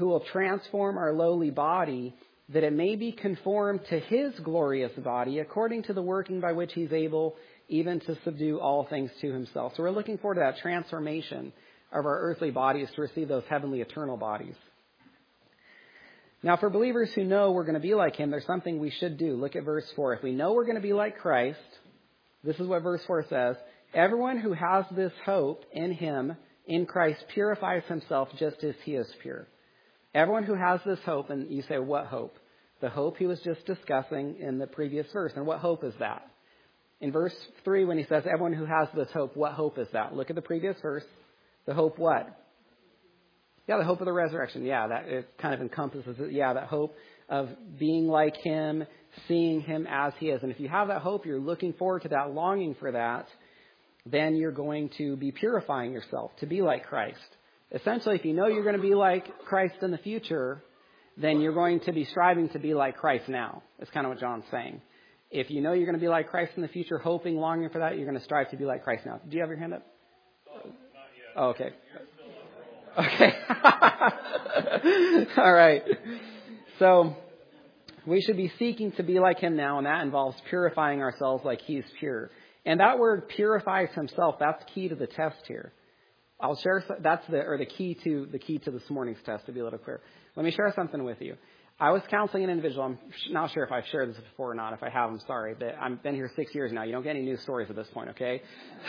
who will transform our lowly body, that it may be conformed to his glorious body, according to the working by which he's able even to subdue all things to himself. So we're looking forward to that transformation of our earthly bodies to receive those heavenly eternal bodies. Now, for believers who know we're going to be like him, there's something we should do. Look at verse four. If we know we're going to be like Christ, this is what verse four says. Everyone who has this hope in him, in Christ, purifies himself just as he is pure. Everyone who has this hope, and you say, what hope? The hope he was just discussing in the previous verse. And what hope is that? In verse three, when he says, everyone who has this hope, what hope is that? Look at the previous verse. The hope what? Yeah, the hope of the resurrection. Yeah, that it kind of encompasses it. Yeah, that hope of being like him, seeing him as he is. And if you have that hope, you're looking forward to that, longing for that, then you're going to be purifying yourself to be like Christ. Essentially, if you know you're going to be like Christ in the future, then you're going to be striving to be like Christ now. That's kind of what John's saying. If you know you're going to be like Christ in the future, hoping, longing for that, you're going to strive to be like Christ now. Do you have your hand up? Oh, not yet. Oh, okay. You're still on the roll. Okay. All right. So we should be seeking to be like him now, and that involves purifying ourselves like he's pure. And that word purifies himself. That's key to the test here. I'll share. That's the or the key to the key to this morning's test, to be a little clear. Let me share something with you. I was counseling an individual. I'm not sure if I've shared this before or not. If I have, I'm sorry. But I've been here six years now. You don't get any new stories at this point, okay?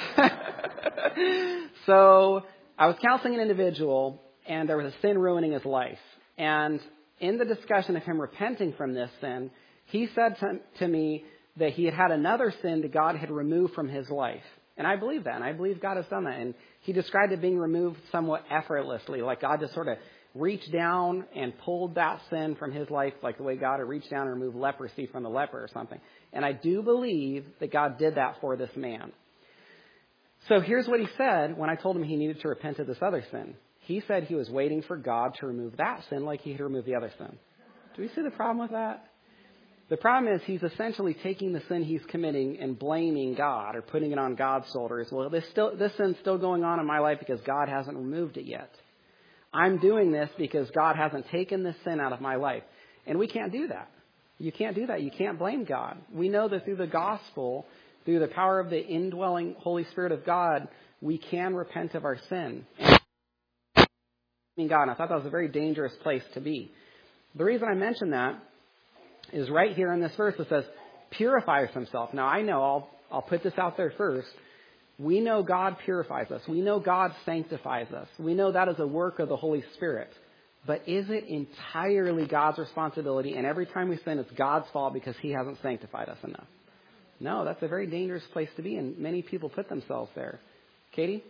So I was counseling an individual, and there was a sin ruining his life. And in the discussion of him repenting from this sin, he said to, to me that he had had another sin that God had removed from his life. And I believe that, and I believe God has done that. And he described it being removed somewhat effortlessly, like God just sort of reached down and pulled that sin from his life, like the way God had reached down and removed leprosy from the leper or something. And I do believe that God did that for this man. So here's what he said when I told him he needed to repent of this other sin. He said he was waiting for God to remove that sin like he had removed the other sin. Do we see the problem with that? The problem is he's essentially taking the sin he's committing and blaming God or putting it on God's shoulders. Well, this still this sin's still going on in my life because God hasn't removed it yet. I'm doing this because God hasn't taken this sin out of my life. And we can't do that. You can't do that. You can't blame God. We know that through the gospel, through the power of the indwelling Holy Spirit of God, we can repent of our sin. And God, I thought that was a very dangerous place to be. The reason I mention that is right here in this verse. It says, purifies himself. Now, I know, I'll, I'll put this out there first. We know God purifies us. We know God sanctifies us. We know that is a work of the Holy Spirit. But is it entirely God's responsibility? And every time we sin, it's God's fault because he hasn't sanctified us enough. No, that's a very dangerous place to be, and many people put themselves there. Katie?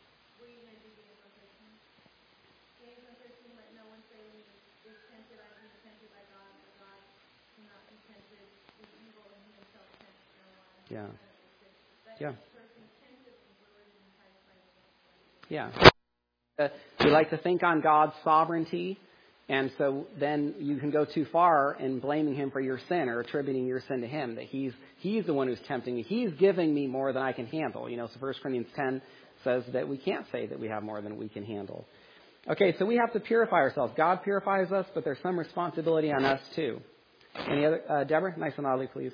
Yeah. Yeah. Yeah. Uh, we like to think on God's sovereignty, and so then you can go too far in blaming him for your sin or attributing your sin to him, that he's he's the one who's tempting me. He's giving me more than I can handle. You know, so First Corinthians ten says that we can't say that we have more than we can handle. Okay, so we have to purify ourselves. God purifies us, but there's some responsibility on us too. Any other? Uh, Deborah, nice and loudly, please.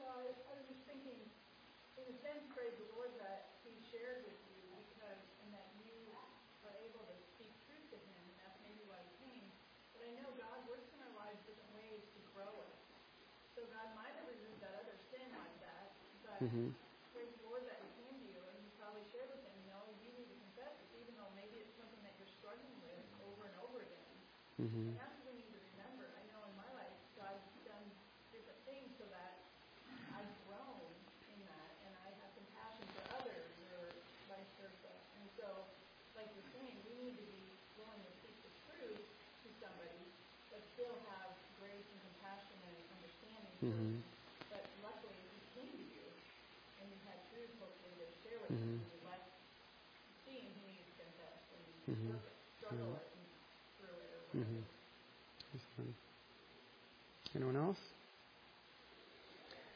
Mm-hmm. Praise the Lord that he came to you, and you probably shared with him, you know, you need to confess this, even though maybe it's something that you're struggling with over and over again. Mm-hmm. And that's what we need to remember. I know in my life, God's done different things so that I've grown in that, and I have compassion for others, or vice versa. And so, like you're saying, we need to be willing to speak the truth to somebody, but still have grace and compassion and understanding. Mm-hmm. But luckily, he came to you. And you had truth, hopefully, to share with mm-hmm. him. You like seeing who needs to confess and mm-hmm. struggle mm-hmm. it and through it. Or mm-hmm. Anyone else?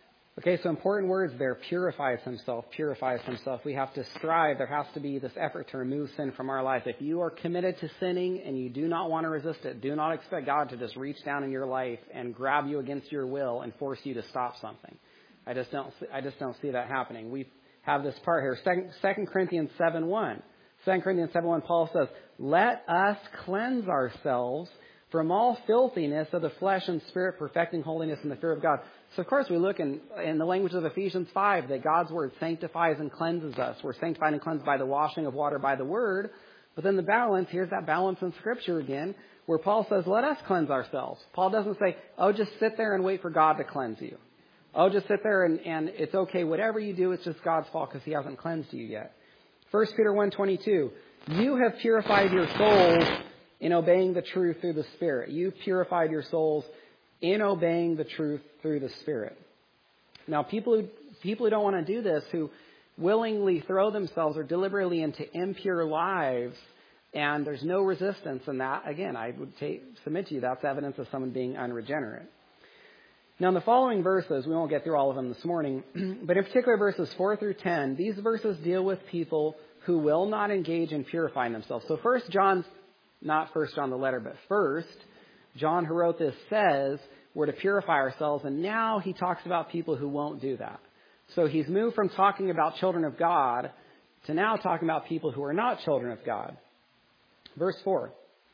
Okay, so important words there. Purifies himself, purifies himself. We have to strive. There has to be this effort to remove sin from our life. If you are committed to sinning and you do not want to resist it, do not expect God to just reach down in your life and grab you against your will and force you to stop something. I just don't, I just don't see that happening. We have this part here. Second Corinthians seven one. Second Corinthians seven one, Paul says, let us cleanse ourselves from all filthiness of the flesh and spirit, perfecting holiness in the fear of God. So, of course, we look in, in the language of Ephesians five that God's word sanctifies and cleanses us. We're sanctified and cleansed by the washing of water by the word. But then the balance, here's that balance in Scripture again, where Paul says, let us cleanse ourselves. Paul doesn't say, oh, just sit there and wait for God to cleanse you. Oh, just sit there and, and it's okay. Whatever you do, it's just God's fault because he hasn't cleansed you yet. First Peter one twenty-two, you have purified your souls in obeying the truth through the Spirit. You purified your souls in obeying the truth through the Spirit. Now, people who, people who don't want to do this, who willingly throw themselves or deliberately into impure lives, and there's no resistance in that, again, I would take, submit to you that's evidence of someone being unregenerate. Now, in the following verses, we won't get through all of them this morning, but in particular verses four through ten, these verses deal with people who will not engage in purifying themselves. So first John, not first John the letter, but first, John who wrote this says we're to purify ourselves, and now he talks about people who won't do that. So he's moved from talking about children of God to now talking about people who are not children of God. Verse four.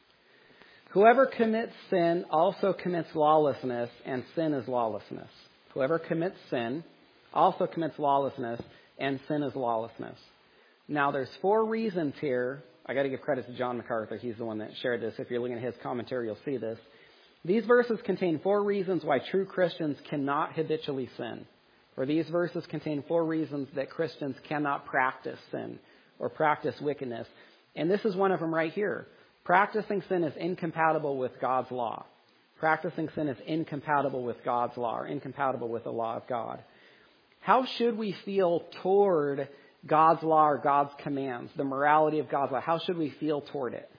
Whoever commits sin also commits lawlessness, and sin is lawlessness. Whoever commits sin also commits lawlessness, and sin is lawlessness. Now, there's four reasons here. I got to give credit to John MacArthur. He's the one that shared this. If you're looking at his commentary, you'll see this. These verses contain four reasons why true Christians cannot habitually sin. Or these verses contain four reasons that Christians cannot practice sin or practice wickedness. And this is one of them right here. Practicing sin is incompatible with God's law. Practicing sin is incompatible with God's law or incompatible with the law of God. How should we feel toward God's law or God's commands, the morality of God's law? How should we feel toward it?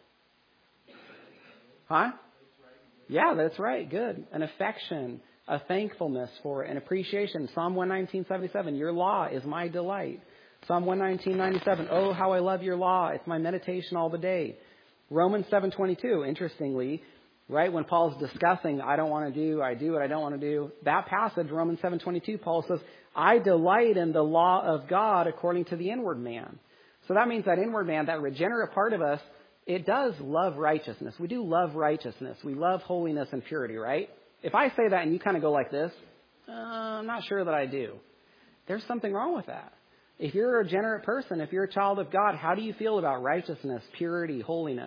Huh? Yeah, that's right. Good. An affection, a thankfulness for it, an appreciation. Psalm one nineteen, seventy-seven, your law is my delight. Psalm one nineteen, ninety-seven, oh, how I love your law. It's my meditation all the day. Romans seven twenty-two, interestingly, right, when Paul's discussing, I don't want to do, I do what I don't want to do, that passage, Romans seven twenty-two, Paul says, I delight in the law of God according to the inward man. So that means that inward man, that regenerate part of us, it does love righteousness. We do love righteousness. We love holiness and purity, right? If I say that and you kind of go like this, uh, I'm not sure that I do. There's something wrong with that. If you're a regenerate person, if you're a child of God, how do you feel about righteousness, purity, holiness?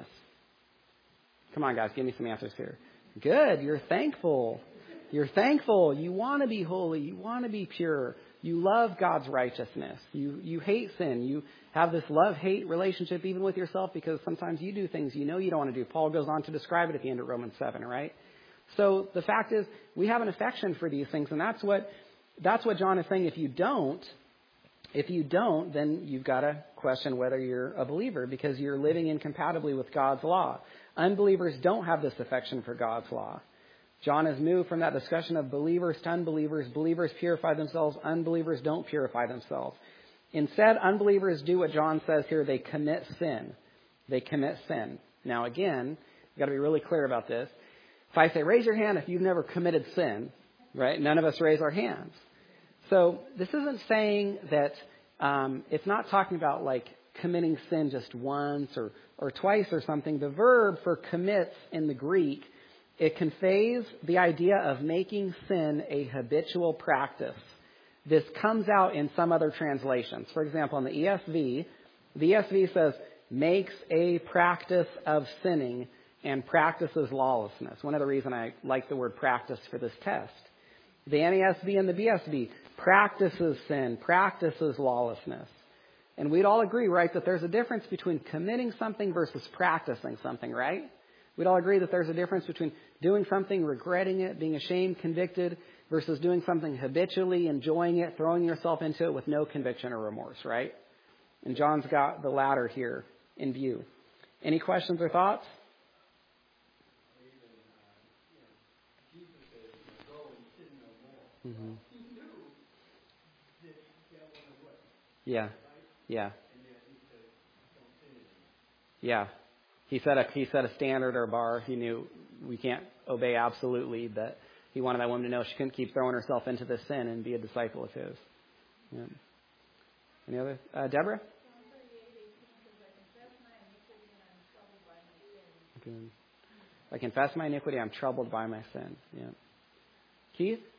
Come on, guys, give me some answers here. Good. You're thankful. You're thankful. You want to be holy. You want to be pure. You love God's righteousness. You you hate sin. You have this love-hate relationship even with yourself because sometimes you do things you know you don't want to do. Paul goes on to describe it at the end of Romans seven, right? So the fact is we have an affection for these things, and that's what that's what John is saying. If you don't, if you don't, then you've got to question whether you're a believer because you're living incompatibly with God's law. Unbelievers don't have this affection for God's law. John has moved from that discussion of believers to unbelievers. Believers purify themselves. Unbelievers don't purify themselves. Instead, unbelievers do what John says here. They commit sin. They commit sin. Now, again, you've got to be really clear about this. If I say, raise your hand if you've never committed sin, right? None of us raise our hands. So this isn't saying that um, it's not talking about like committing sin just once or, or twice or something. The verb for commits in the Greek, it conveys the idea of making sin a habitual practice. This comes out in some other translations. For example, in the E S V, the E S V says, makes a practice of sinning and practices lawlessness. One of the reasons I like the word practice for this test. The N A S B and the B S B, practices sin, practices lawlessness. And we'd all agree, right, that there's a difference between committing something versus practicing something, right? We'd all agree that there's a difference between doing something, regretting it, being ashamed, convicted, versus doing something habitually, enjoying it, throwing yourself into it with no conviction or remorse, right? And John's got the latter here in view. Any questions or thoughts? Mm-hmm. Yeah. Yeah. And yet he said, don't sin anymore. Yeah. He set a he set a standard or a bar. He knew we can't obey absolutely, but he wanted that woman to know she couldn't keep throwing herself into this sin and be a disciple of his. Yeah. Any other? Uh, Deborah? Okay. I confess my iniquity, I'm troubled by my sin. Yeah. Keith?